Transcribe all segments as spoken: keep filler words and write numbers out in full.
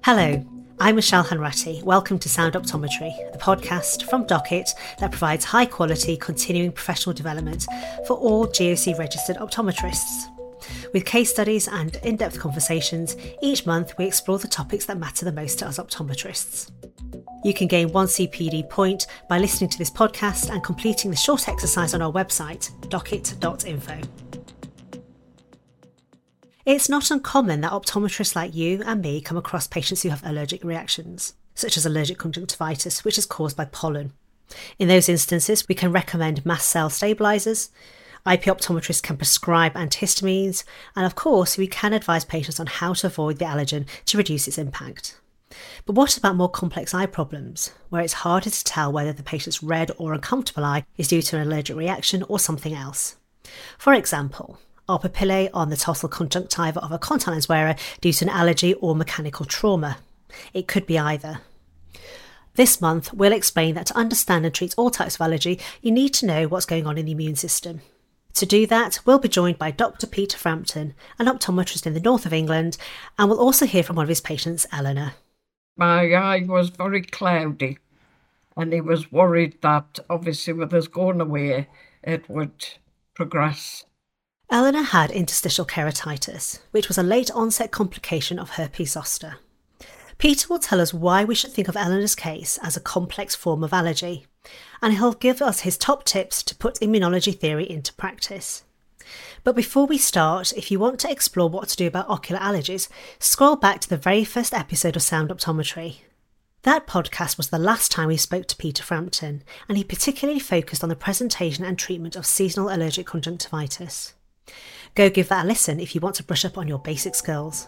Hello, I'm Michelle Hanratty. Welcome to Sound Optometry, the podcast from Docket that provides high quality continuing professional development for all G O C registered optometrists. With case studies and in-depth conversations, each month we explore the topics that matter the most to us optometrists. You can gain one C P D point by listening to this podcast and completing the short exercise on our website, docket dot info. It's not uncommon that optometrists like you and me come across patients who have allergic reactions, such as allergic conjunctivitis, which is caused by pollen. In those instances, we can recommend mast cell stabilisers, I P optometrists can prescribe antihistamines, and of course, we can advise patients on how to avoid the allergen to reduce its impact. But what about more complex eye problems, where it's harder to tell whether the patient's red or uncomfortable eye is due to an allergic reaction or something else? For example, are papillae on the tarsal conjunctiva of a contact lens wearer due to an allergy or mechanical trauma? It could be either. This month, we'll explain that to understand and treat all types of allergy, you need to know what's going on in the immune system. To do that, we'll be joined by Doctor Peter Frampton, an optometrist in the north of England, and we'll also hear from one of his patients, Eleanor. My eye was very cloudy, and he was worried that obviously with us going away, it would progress. Eleanor had interstitial keratitis, which was a late onset complication of herpes zoster. Peter will tell us why we should think of Eleanor's case as a complex form of allergy, and he'll give us his top tips to put immunology theory into practice. But before we start, if you want to explore what to do about ocular allergies, scroll back to the very first episode of Sound Optometry. That podcast was the last time we spoke to Peter Frampton, and he particularly focused on the presentation and treatment of seasonal allergic conjunctivitis. Go give that a listen if you want to brush up on your basic skills.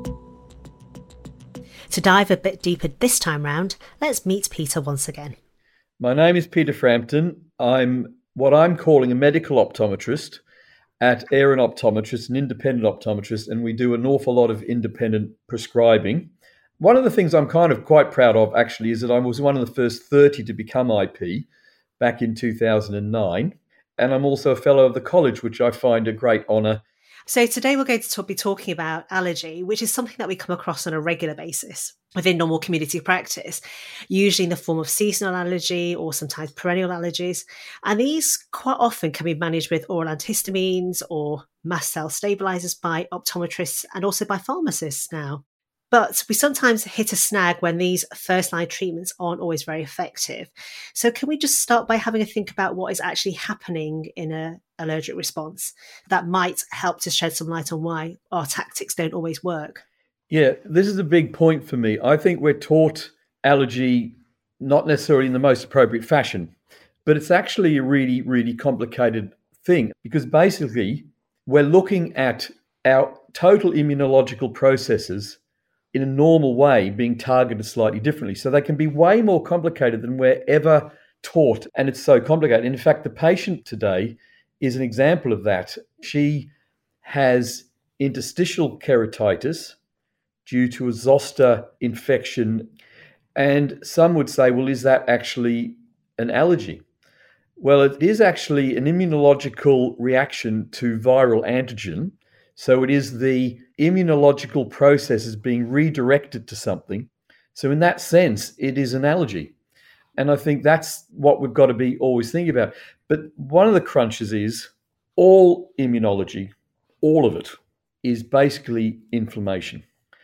To dive a bit deeper this time round, let's meet Peter once again. My name is Peter Frampton. I'm what I'm calling a medical optometrist at Aaron Optometrist, an independent optometrist, and we do an awful lot of independent prescribing. One of the things I'm kind of quite proud of, actually, is that I was one of the first thirty to become I P back in two thousand nine. And I'm also a fellow of the college, which I find a great honour. So today we're going to talk, be talking about allergy, which is something that we come across on a regular basis within normal community practice, usually in the form of seasonal allergy or sometimes perennial allergies. And these quite often can be managed with oral antihistamines or mast cell stabilisers by optometrists and also by pharmacists now. But we sometimes hit a snag when these first-line treatments aren't always very effective. So can we just start by having a think about what is actually happening in an allergic response that might help to shed some light on why our tactics don't always work? Yeah, this is a big point for me. I think we're taught allergy not necessarily in the most appropriate fashion, but it's actually a really, really complicated thing because basically we're looking at our total immunological processes in a normal way being targeted slightly differently. So they can be way more complicated than we're ever taught. And it's so complicated. In fact, the patient today is an example of that. She has interstitial keratitis due to a zoster infection. And some would say, well, is that actually an allergy? Well, it is actually an immunological reaction to viral antigen. So it is the immunological processes being redirected to something. So in that sense, it is an allergy. And I think that's what we've got to be always thinking about. But one of the crunches is all immunology, all of it, is basically inflammation.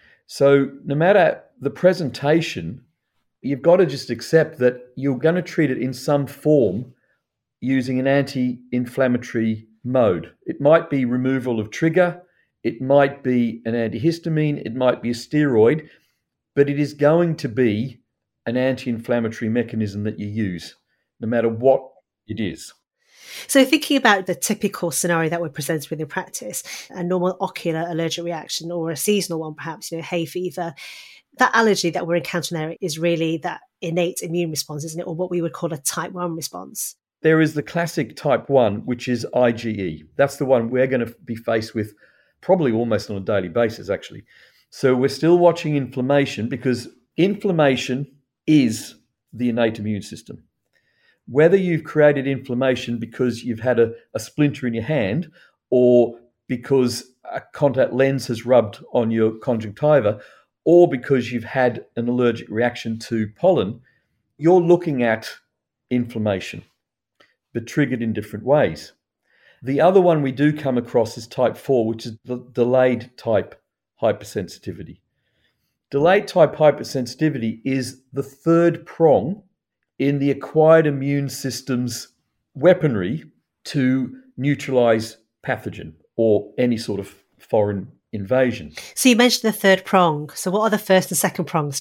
So no matter the presentation, you've got to just accept that you're going to treat it in some form using an anti-inflammatory mode. It might be removal of trigger, it might be an antihistamine, it might be a steroid, but it is going to be an anti-inflammatory mechanism that you use, no matter what it is. So thinking about the typical scenario that we're presented with in practice, a normal ocular allergic reaction or a seasonal one, perhaps, you know, hay fever, that allergy that we're encountering there is really that innate immune response, isn't it? Or what we would call a type one response. There is the classic type one, which is IgE. That's the one we're going to be faced with probably almost on a daily basis, actually. So we're still watching inflammation because inflammation is the innate immune system. Whether you've created inflammation because you've had a, a splinter in your hand or because a contact lens has rubbed on your conjunctiva or because you've had an allergic reaction to pollen, you're looking at inflammation, but triggered in different ways. The other one we do come across is type four, which is the delayed type hypersensitivity. Delayed type hypersensitivity is the third prong in the acquired immune system's weaponry to neutralize pathogen or any sort of foreign invasion. So you mentioned the third prong. So what are the first and second prongs?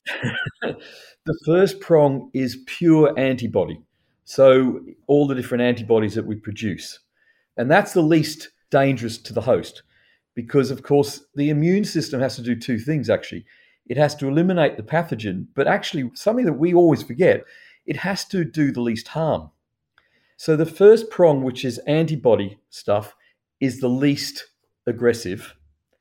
The first prong is pure antibody. So all the different antibodies that we produce. And that's the least dangerous to the host because, of course, the immune system has to do two things, actually. It has to eliminate the pathogen, but actually something that we always forget, it has to do the least harm. So the first prong, which is antibody stuff, is the least aggressive.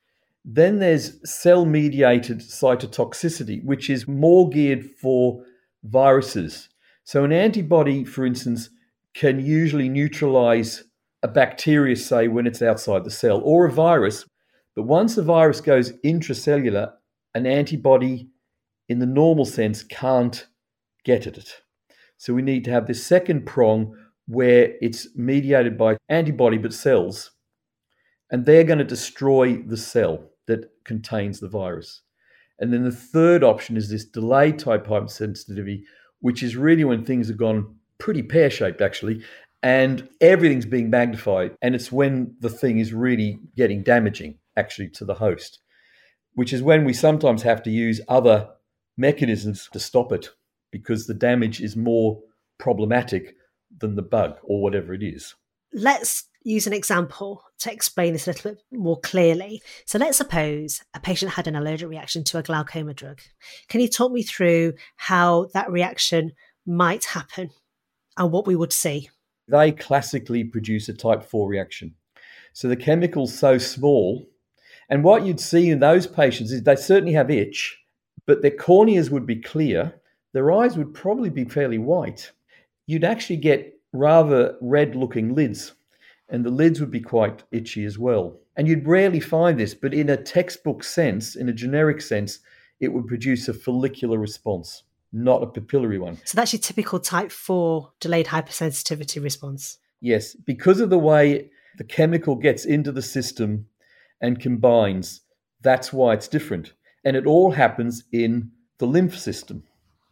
Then there's cell-mediated cytotoxicity, which is more geared for viruses. So an antibody, for instance, can usually neutralize a bacteria, say, when it's outside the cell, or a virus. But once a virus goes intracellular, an antibody in the normal sense can't get at it. So we need to have this second prong where it's mediated by antibody but cells, and they're going to destroy the cell that contains the virus. And then the third option is this delayed type hypersensitivity, which is really when things have gone pretty pear-shaped, actually, and everything's being magnified. And it's when the thing is really getting damaging, actually, to the host, which is when we sometimes have to use other mechanisms to stop it because the damage is more problematic than the bug or whatever it is. Let's use an example to explain this a little bit more clearly. So let's suppose a patient had an allergic reaction to a glaucoma drug. Can you talk me through how that reaction might happen and what we would see? They classically produce a type four reaction. So the chemical's so small, and what you'd see in those patients is they certainly have itch, but their corneas would be clear, their eyes would probably be fairly white. You'd actually get rather red-looking lids, and the lids would be quite itchy as well. And you'd rarely find this, but in a textbook sense, in a generic sense, it would produce a follicular response, not a papillary one. So that's your typical type four delayed hypersensitivity response? Yes, because of the way the chemical gets into the system and combines, that's why it's different. And it all happens in the lymph system.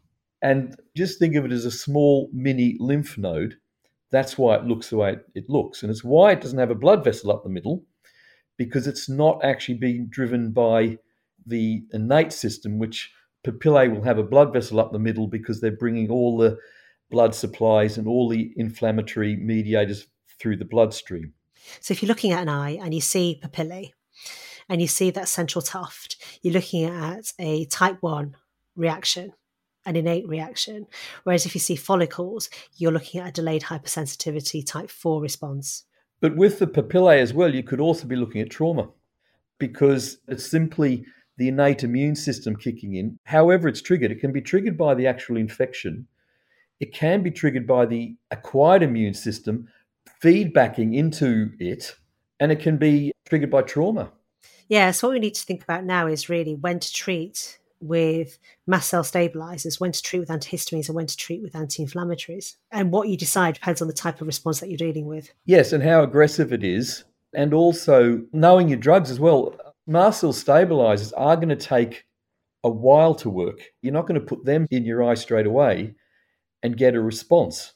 And just think of it as a small mini lymph node. That's why it looks the way it looks. And it's why it doesn't have a blood vessel up the middle, because it's not actually being driven by the innate system, which papillae will have a blood vessel up the middle because they're bringing all the blood supplies and all the inflammatory mediators through the bloodstream. So if you're looking at an eye and you see papillae and you see that central tuft, you're looking at a type one reaction, an innate reaction. Whereas if you see follicles, you're looking at a delayed hypersensitivity type four response. But with the papillae as well, you could also be looking at trauma because it's simply the innate immune system kicking in. However it's triggered, it can be triggered by the actual infection. It can be triggered by the acquired immune system feedbacking into it, and it can be triggered by trauma. Yeah, so what we need to think about now is really when to treat with mast cell stabilizers, when to treat with antihistamines and when to treat with anti-inflammatories. And what you decide depends on the type of response that you're dealing with. Yes, and how aggressive it is. And also knowing your drugs as well. Mast cell stabilizers are going to take a while to work. You're not going to put them in your eye straight away and get a response.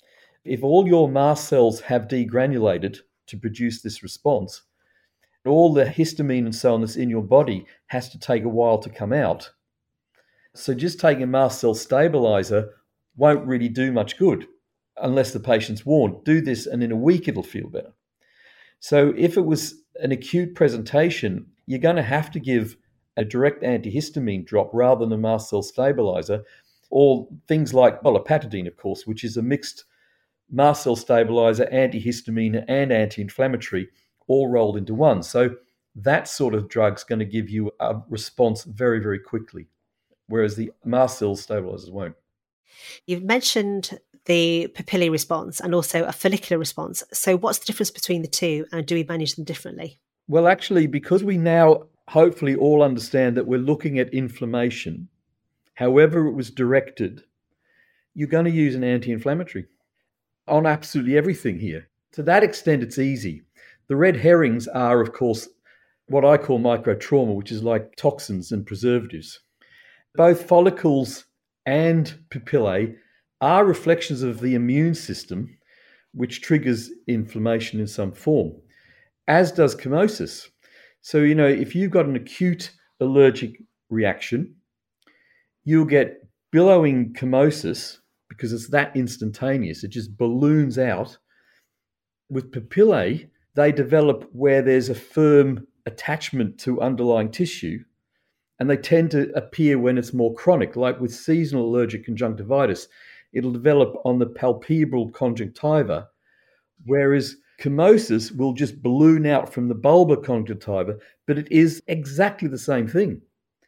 If all your mast cells have degranulated to produce this response, all the histamine and so on that's in your body has to take a while to come out. So just taking a mast cell stabilizer won't really do much good unless the patient's warned. Do this and in a week it'll feel better. So if it was an acute presentation, you're going to have to give a direct antihistamine drop rather than a mast cell stabilizer, or things like olopatadine, of course, which is a mixed mast cell stabilizer, antihistamine and anti-inflammatory, all rolled into one. So that sort of drug's going to give you a response very, very quickly, whereas the mast cell stabilizers won't. You've mentioned the papillae response and also a follicular response. So what's the difference between the two, and do we manage them differently? Well, actually, because we now hopefully all understand that we're looking at inflammation. However it was directed, you're going to use an anti-inflammatory on absolutely everything here. To that extent, it's easy. The red herrings are, of course, what I call microtrauma, which is like toxins and preservatives. Both follicles and papillae are reflections of the immune system, which triggers inflammation in some form, as does chemosis. So, you know, if you've got an acute allergic reaction, you'll get billowing chemosis because it's that instantaneous. It just balloons out. With papillae, they develop where there's a firm attachment to underlying tissue, and they tend to appear when it's more chronic, like with seasonal allergic conjunctivitis. It'll develop on the palpebral conjunctiva, whereas chemosis will just balloon out from the bulbar conjunctiva, but it is exactly the same thing.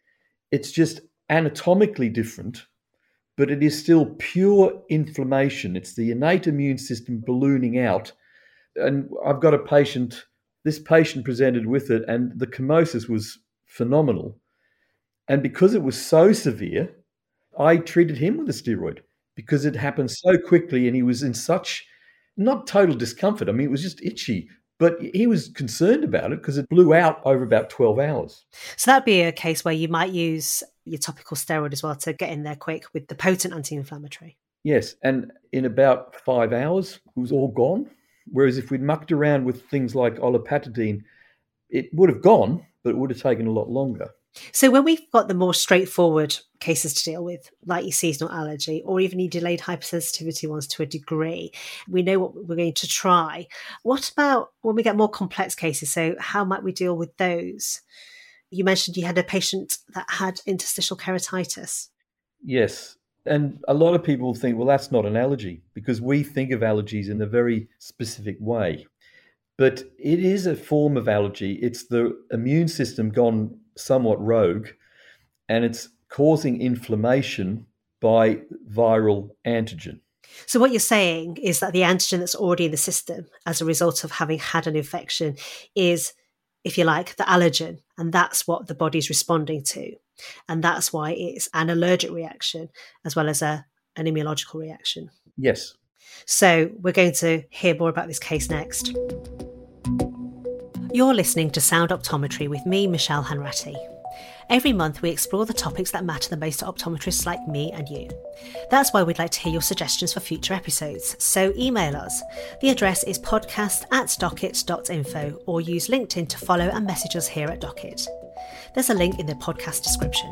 It's just anatomically different, but it is still pure inflammation. It's the innate immune system ballooning out. And I've got a patient, this patient presented with it, and the chemosis was phenomenal. And because it was so severe, I treated him with a steroid because it happened so quickly and he was in such, not total discomfort. I mean, it was just itchy, but he was concerned about it because it blew out over about twelve hours. So that'd be a case where you might use your topical steroid as well to get in there quick with the potent anti-inflammatory. Yes, and in about five hours, it was all gone. Whereas if we'd mucked around with things like olopatadine, it would have gone, but it would have taken a lot longer. So when we've got the more straightforward cases to deal with, like your seasonal allergy or even your delayed hypersensitivity ones to a degree, we know what we're going to try. What about when we get more complex cases? So how might we deal with those? You mentioned you had a patient that had interstitial keratitis. Yes. And a lot of people think, well, that's not an allergy because we think of allergies in a very specific way. But it is a form of allergy. It's the immune system gone somewhat rogue, and it's causing inflammation by viral antigen. So what you're saying is that the antigen that's already in the system as a result of having had an infection is, if you like, the allergen, and that's what the body's responding to. And that's why it's an allergic reaction as well as a, an immunological reaction. Yes. So we're going to hear more about this case next. You're listening to Sound Optometry with me, Michelle Hanratty. Every month we explore the topics that matter the most to optometrists like me and you. That's why we'd like to hear your suggestions for future episodes, so email us. The address is podcast at docket dot info or use LinkedIn to follow and message us here at Docket. There's a link in the podcast description.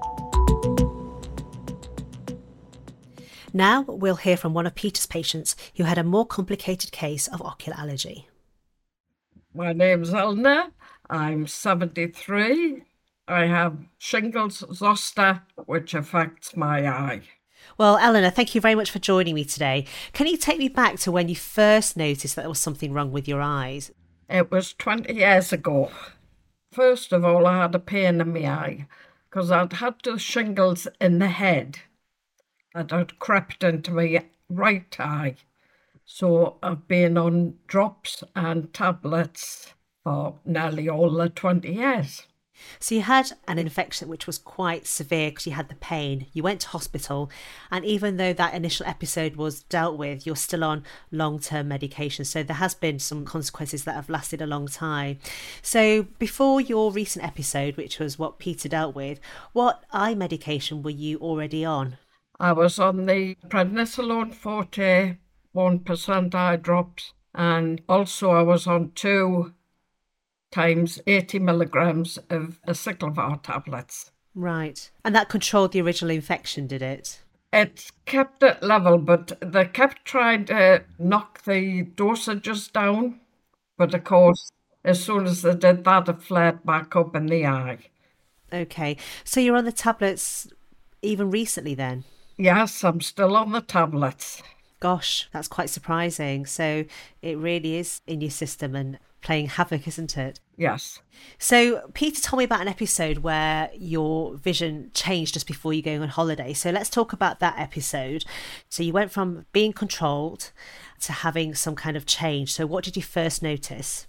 Now we'll hear from one of Peter's patients who had a more complicated case of ocular allergy. My name's Eleanor. I'm seventy-three. I have shingles zoster, which affects my eye. Well, Eleanor, thank you very much for joining me today. Can you take me back to when you first noticed that there was something wrong with your eyes? It was twenty years ago. First of all, I had a pain in my eye because I'd had the shingles in the head that had crept into my right eye. So I've been on drops and tablets for nearly all the twenty years. So you had an infection which was quite severe because you had the pain. You went to hospital, and even though that initial episode was dealt with, you're still on long-term medication. So there has been some consequences that have lasted a long time. So before your recent episode, which was what Peter dealt with, what eye medication were you already on? I was on the prednisolone forte one percent eye drops, and also I was on two times eighty milligrams of aciclovir tablets. Right. And that controlled the original infection, did it? It kept it level, but they kept trying to knock the dosages down. But of course, as soon as they did that, it flared back up in the eye. Okay. So you're on the tablets even recently then? Yes, I'm still on the tablets. Gosh, that's quite surprising. So it really is in your system and playing havoc, isn't it? Yes. So Peter told me about an episode where your vision changed just before you going on holiday. So let's talk about that episode. So you went from being controlled to having some kind of change. So what did you first notice?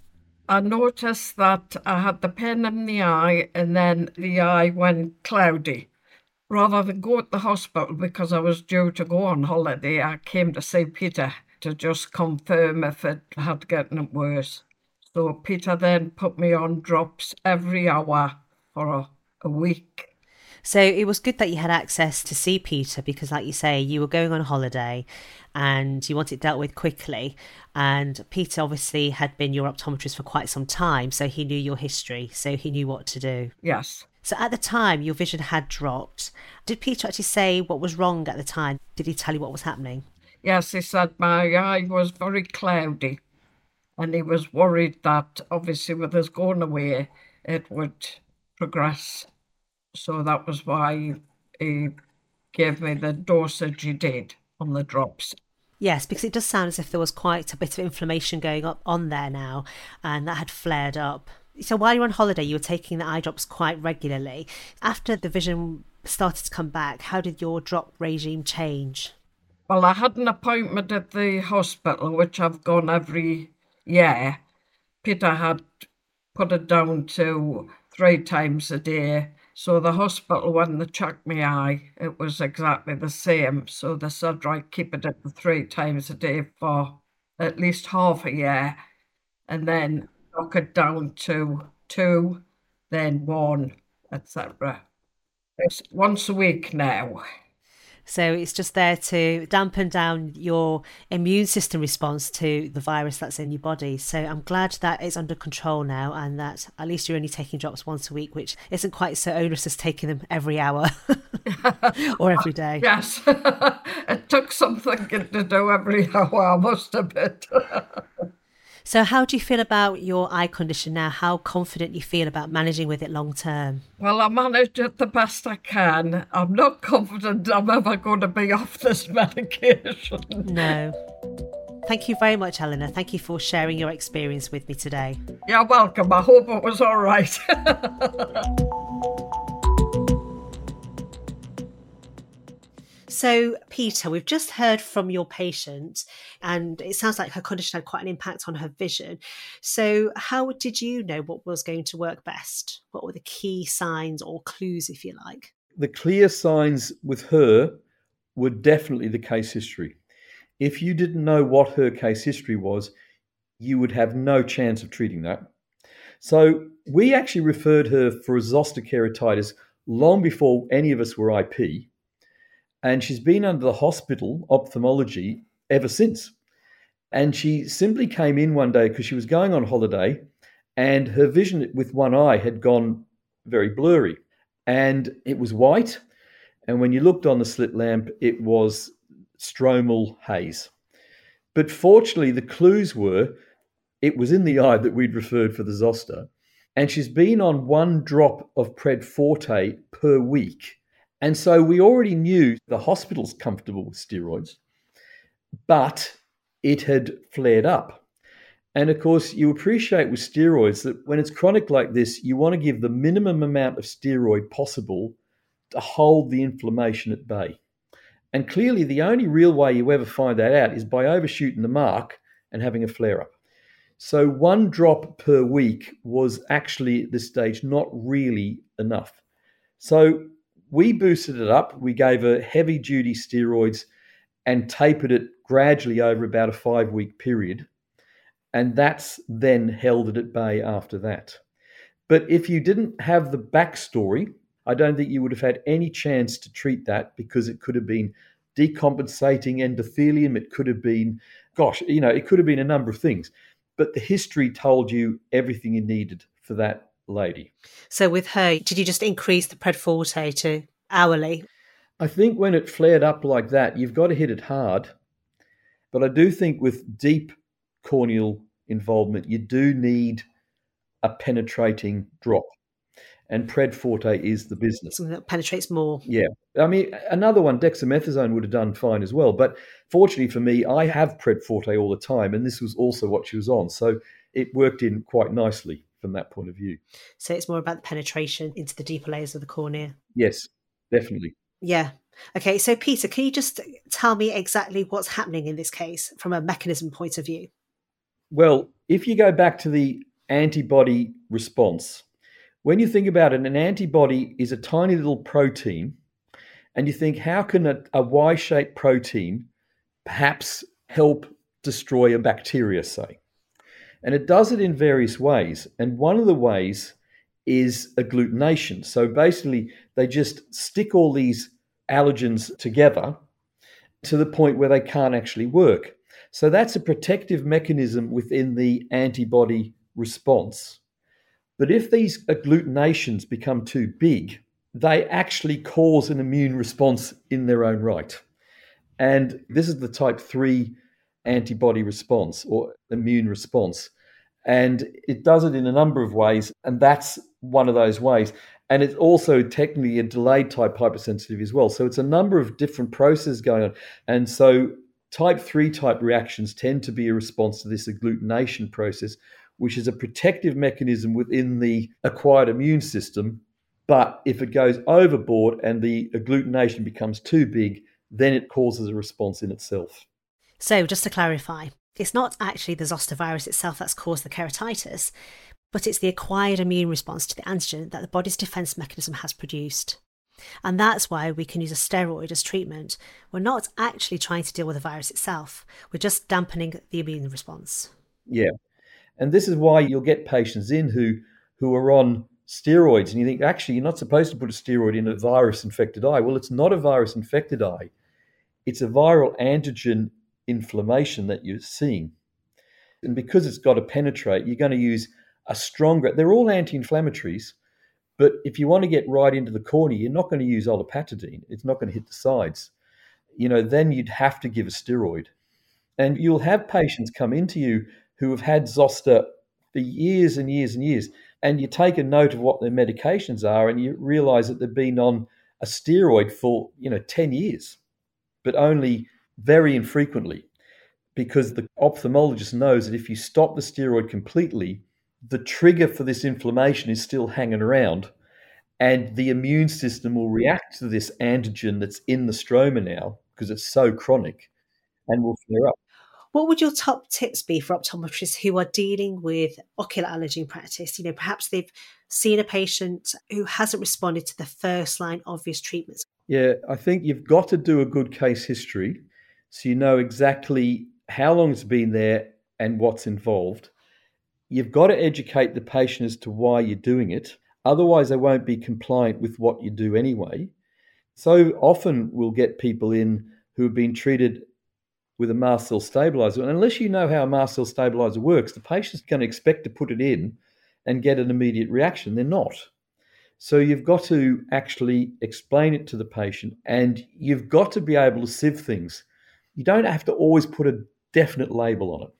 I noticed that I had the pain in the eye and then the eye went cloudy. Rather than go to the hospital because I was due to go on holiday, I came to see Peter to just confirm if it had gotten worse. So Peter then put me on drops every hour for a, a week. So it was good that you had access to see Peter because, like you say, you were going on holiday and you wanted it dealt with quickly. And Peter obviously had been your optometrist for quite some time, so he knew your history, so he knew what to do. Yes. So at the time, your vision had dropped. Did Peter actually say what was wrong at the time? Did he tell you what was happening? Yes, he said my eye was very cloudy and he was worried that obviously with us going away, it would progress. So that was why he gave me the dosage he did on the drops. Yes, because it does sound as if there was quite a bit of inflammation going up on there now, and that had flared up. So while you were on holiday, you were taking the eye drops quite regularly. After the vision started to come back, how did your drop regime change? Well, I had an appointment at the hospital, which I've gone every year. Peter had put it down to three times a day. So the hospital, when they checked my eye, it was exactly the same. So they said, right, keep it at the three times a day for at least half a year, and then knock it down to two, then one, et cetera. It's once a week now. So it's just there to dampen down your immune system response to the virus that's in your body. So I'm glad that it's under control now and that at least you're only taking drops once a week, which isn't quite so onerous as taking them every hour or every day. Yes, it took something to do every hour, I must admit. So how do you feel about your eye condition now? How confident you feel about managing with it long term? Well, I manage it the best I can. I'm not confident I'm ever going to be off this medication. No. Thank you very much, Eleanor. Thank you for sharing your experience with me today. You're welcome. I hope it was all right. So, Peter, we've just heard from your patient and it sounds like her condition had quite an impact on her vision. So how did you know what was going to work best? What were the key signs or clues, if you like? The clear signs with her were definitely the case history. If you didn't know what her case history was, you would have no chance of treating that. So we actually referred her for a zoster keratitis long before any of us were I P. And she's been under the hospital ophthalmology ever since. And she simply came in one day because she was going on holiday and her vision with one eye had gone very blurry. And it was white. And when you looked on the slit lamp, it was stromal haze. But fortunately, the clues were it was in the eye that we'd referred for the zoster. And she's been on one drop of Pred Forte per week. And so we already knew the hospital's comfortable with steroids, but it had flared up. And of course, you appreciate with steroids that when it's chronic like this, you want to give the minimum amount of steroid possible to hold the inflammation at bay. And clearly, the only real way you ever find that out is by overshooting the mark and having a flare-up. So one drop per week was actually at this stage not really enough. So we boosted it up. We gave her heavy-duty steroids and tapered it gradually over about a five-week period. And that's then held it at bay after that. But if you didn't have the backstory, I don't think you would have had any chance to treat that because it could have been decompensating endothelium. It could have been, gosh, you know, it could have been a number of things. But the history told you everything you needed for that lady. So with her, did you just increase the Pred Forte to hourly? I think when it flared up like that, you've got to hit it hard. But I do think with deep corneal involvement, you do need a penetrating drop. And Pred Forte is the business. Something that penetrates more. Yeah. I mean, another one, dexamethasone, would have done fine as well. But fortunately for me, I have Pred Forte all the time. And this was also what she was on. So it worked in quite nicely from that point of view. So it's more about the penetration into the deeper layers of the cornea. Yes, definitely. Yeah. Okay. So Peter, can you just tell me exactly what's happening in this case from a mechanism point of view? Well, if you go back to the antibody response. When you think about it, an antibody is a tiny little protein, and you think, how can a, a Y-shaped protein perhaps help destroy a bacteria, say? And it does it in various ways. And one of the ways is agglutination. So basically, they just stick all these allergens together to the point where they can't actually work. So that's a protective mechanism within the antibody response. But if these agglutinations become too big, they actually cause an immune response in their own right. And this is the type three antibody response or immune response. And it does it in a number of ways, and that's one of those ways. And it's also technically a delayed type hypersensitivity as well. So it's a number of different processes going on. And so type three type reactions tend to be a response to this agglutination process, which is a protective mechanism within the acquired immune system. But if it goes overboard and the agglutination becomes too big, then it causes a response in itself. So just to clarify, it's not actually the zoster virus itself that's caused the keratitis, but it's the acquired immune response to the antigen that the body's defence mechanism has produced. And that's why we can use a steroid as treatment. We're not actually trying to deal with the virus itself. We're just dampening the immune response. Yeah. And this is why you'll get patients in who, who are on steroids, and you think, actually, you're not supposed to put a steroid in a virus-infected eye. Well, it's not a virus-infected eye. It's a viral antigen inflammation that you're seeing. And because it's got to penetrate, you're going to use a stronger, they're all anti-inflammatories, but if you want to get right into the cornea, you're not going to use olopatadine. It's not going to hit the sides. You know, then you'd have to give a steroid. And you'll have patients come into you who have had zoster for years and years and years, and you take a note of what their medications are and you realize that they've been on a steroid for, you know, ten years, but only very infrequently, because the ophthalmologist knows that if you stop the steroid completely, the trigger for this inflammation is still hanging around, and the immune system will react to this antigen that's in the stroma now because it's so chronic and will flare up. What would your top tips be for optometrists who are dealing with ocular allergy in practice? You know, perhaps they've seen a patient who hasn't responded to the first line obvious treatments. Yeah, I think you've got to do a good case history so you know exactly how long it's been there and what's involved. You've got to educate the patient as to why you're doing it. Otherwise, they won't be compliant with what you do anyway. So often we'll get people in who have been treated with a mast cell stabilizer. And unless you know how a mast cell stabilizer works, the patient's going to expect to put it in and get an immediate reaction. They're not. So you've got to actually explain it to the patient, and you've got to be able to sieve things. You don't have to always put a definite label on it.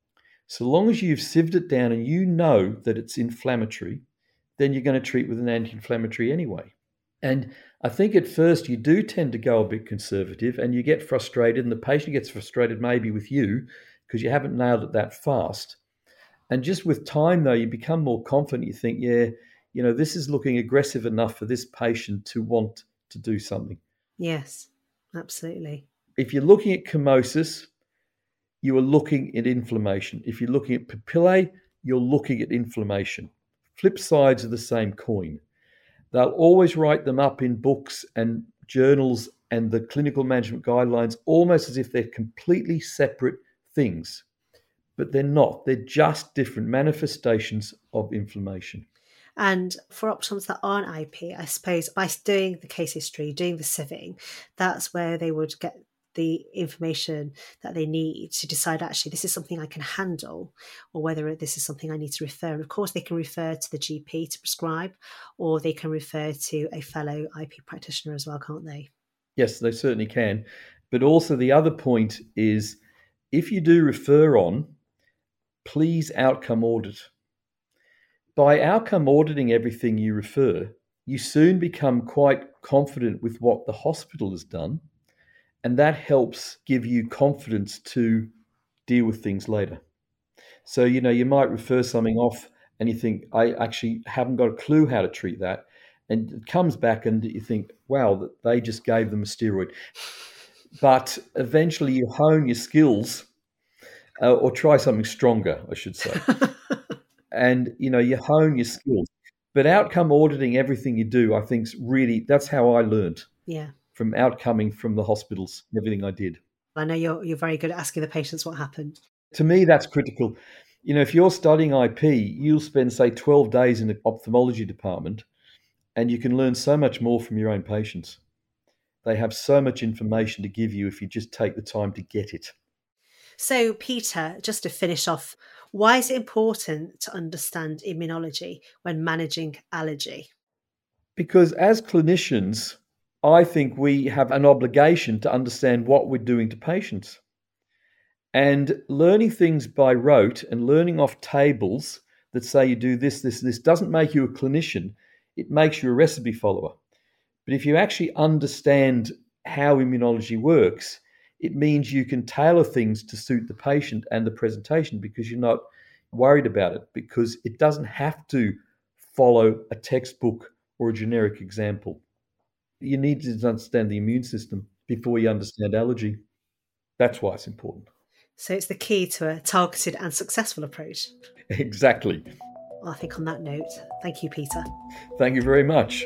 So long as you've sieved it down and you know that it's inflammatory, then you're going to treat with an anti-inflammatory anyway. And I think at first you do tend to go a bit conservative and you get frustrated, and the patient gets frustrated maybe with you because you haven't nailed it that fast. And just with time, though, you become more confident. You think, yeah, you know, this is looking aggressive enough for this patient to want to do something. Yes, absolutely. If you're looking at chemosis, you are looking at inflammation. If you're looking at papillae, you're looking at inflammation. Flip sides of the same coin. They'll always write them up in books and journals and the clinical management guidelines almost as if they're completely separate things, but they're not. They're just different manifestations of inflammation. And for optometrists that aren't I P, I suppose by doing the case history, doing the sieving, that's where they would get the information that they need to decide, actually, this is something I can handle, or whether this is something I need to refer. And of course, they can refer to the G P to prescribe, or they can refer to a fellow I P practitioner as well, can't they? Yes, they certainly can. But also the other point is, if you do refer on, please outcome audit. By outcome auditing everything you refer, you soon become quite confident with what the hospital has done. And that helps give you confidence to deal with things later. So, you know, you might refer something off and you think, I actually haven't got a clue how to treat that. And it comes back and you think, wow, they just gave them a steroid. But eventually you hone your skills uh, or try something stronger, I should say. and, you know, you hone your skills. But outcome auditing everything you do, I think, really, that's how I learned. Yeah. From outcoming from the hospitals, everything I did. I know you're you're very good at asking the patients what happened. To me, that's critical. You know, if you're studying I P, you'll spend, say, twelve days in the ophthalmology department, and you can learn so much more from your own patients. They have so much information to give you if you just take the time to get it. So, Peter, just to finish off, why is it important to understand immunology when managing allergy? Because as clinicians, I think we have an obligation to understand what we're doing to patients. And learning things by rote and learning off tables that say you do this, this, this doesn't make you a clinician. It makes you a recipe follower. But if you actually understand how immunology works, it means you can tailor things to suit the patient and the presentation because you're not worried about it, because it doesn't have to follow a textbook or a generic example. You need to understand the immune system before you understand allergy. That's why it's important. So it's the key to a targeted and successful approach. Exactly. Well, I think on that note, thank you, Peter. Thank you very much.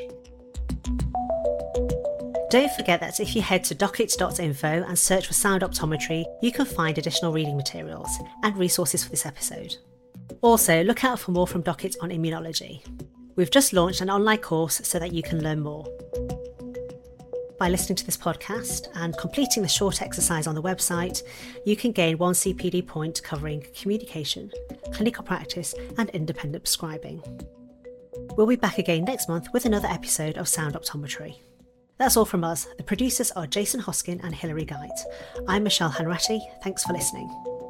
Don't forget that if you head to docket dot info and search for Sound Optometry, you can find additional reading materials and resources for this episode. Also, look out for more from Docket on immunology. We've just launched an online course so that you can learn more. By listening to this podcast and completing the short exercise on the website, you can gain one C P D point covering communication, clinical practice, and independent prescribing. We'll be back again next month with another episode of Sound Optometry. That's all from us. The producers are Jason Hoskin and Hilary Geit. I'm Michelle Hanratty. Thanks for listening.